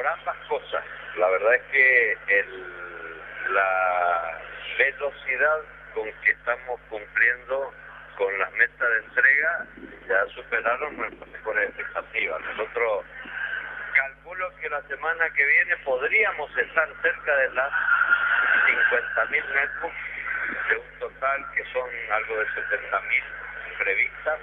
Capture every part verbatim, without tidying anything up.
por ambas cosas. La verdad es que el, la velocidad con que estamos cumpliendo con las metas de entrega ya superaron nuestras mejores expectativas. Nosotros calculo que la semana que viene podríamos estar cerca de las cincuenta mil netbooks, de un total que son algo de setenta mil previstas,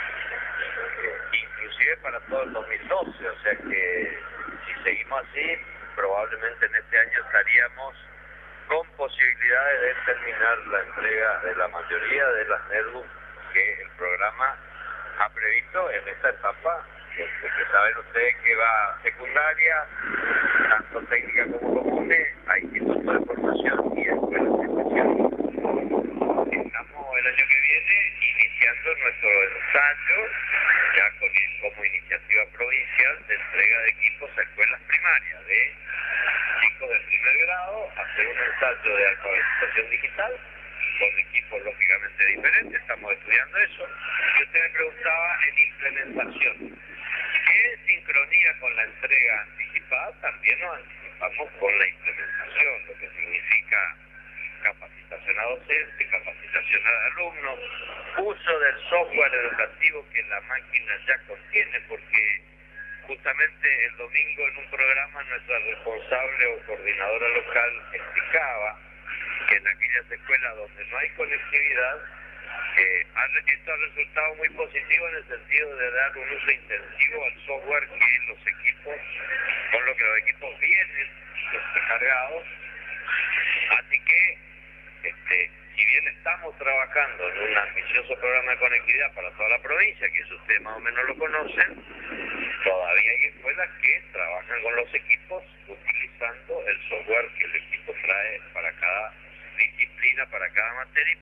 eh, inclusive para todo el dos mil doce, o sea que si seguimos así, probablemente en este año estaríamos con posibilidades de terminar la entrega de la mayoría de las netbooks que el programa ha previsto en esta etapa, que, que saben ustedes que va secundaria, tanto técnica como comunes, a institutos de formación y escuelas especiales. Estamos el año que viene iniciando nuestro ensayo, ya con, como iniciativa provincial, de entrega de equipos a escuelas primarias, de chicos del primer grado, hacer un ensayo de alfabetización digital, con equipos lógicamente diferentes, estamos estudiando eso. Y usted me preguntaba en implementación. En sincronía con la entrega anticipada, también nos anticipamos con la implementación, lo que significa capacitación a docentes, capacitación a alumnos, uso del software educativo que la máquina ya contiene, porque justamente el domingo en un programa nuestra responsable o coordinadora local explicaba que en aquellas escuelas donde no hay conectividad, eh, esto ha resultado muy positivo en el sentido de dar un uso intensivo al software que los equipos, con lo que los equipos vienen cargados. Así que, este, si bien estamos trabajando en un ambicioso programa de conectividad para toda la provincia, que eso ustedes más o menos lo conocen, todavía hay escuelas que trabajan con los equipos utilizando el software que el equipo trae para cada disciplina, para cada materia.